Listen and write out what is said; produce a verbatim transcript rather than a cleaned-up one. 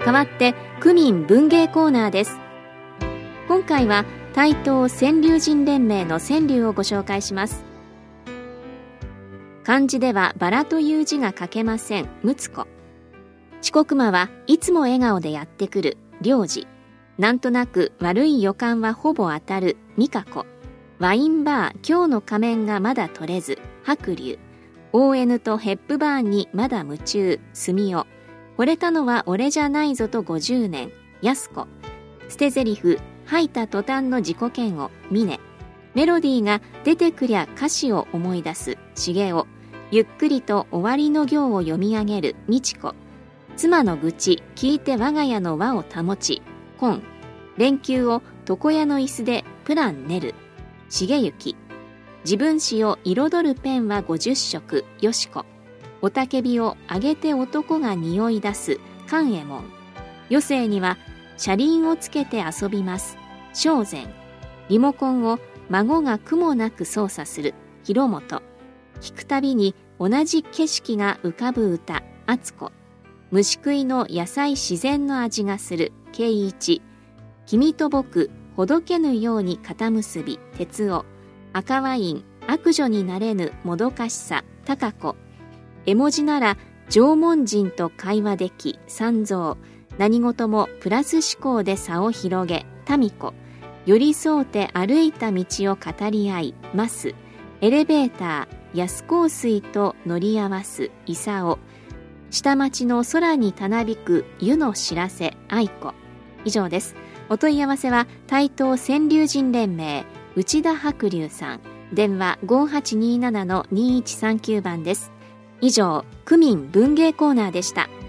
代わって区民文芸コーナーです。今回は台東川柳人連盟の川柳をご紹介します。漢字ではバラという字が書けません。むつこ。遅刻魔はいつも笑顔でやってくる。領事。なんとなく悪い予感はほぼ当たる。みかこ。ワインバー今日の仮面がまだ取れず。白龍。オーエヌ とヘップバーンにまだ夢中。すみお。惚れたのは俺じゃないぞとごじゅうねん。やすこ。捨て台詞吐いた途端の自己嫌悪。みね。メロディーが出てくりゃ歌詞を思い出す。しげお。ゆっくりと終わりの行を読み上げる。みちこ。妻の愚痴聞いて我が家の和を保ち。こん。連休を床屋の椅子でプラン練る。しげゆき。自分史を彩るペンはごじゅっしょく。よしこ。おたけびをあげて男が匂い出す。勘右衛門。余生には車輪をつけて遊びます。正然。リモコンを孫が苦もなく操作する。広本。聞くたびに同じ景色が浮かぶ歌。あつこ。虫食いの野菜自然の味がする。けいいち。君と僕ほどけぬように肩結び。哲夫。赤ワイン悪女になれぬもどかしさ。高子。絵文字なら縄文人と会話でき。三蔵。何事もプラス思考で差を広げ。民子。寄り添うて歩いた道を語り合い。ます。エレベーター安香水と乗り合わす。いさお。下町の空にたなびく湯の知らせ。愛子。以上です。お問い合わせは台東川柳人連盟内田白龍さん。電話 ごはちにーななのにーいちさんきゅう 番です。以上、区民文芸コーナーでした。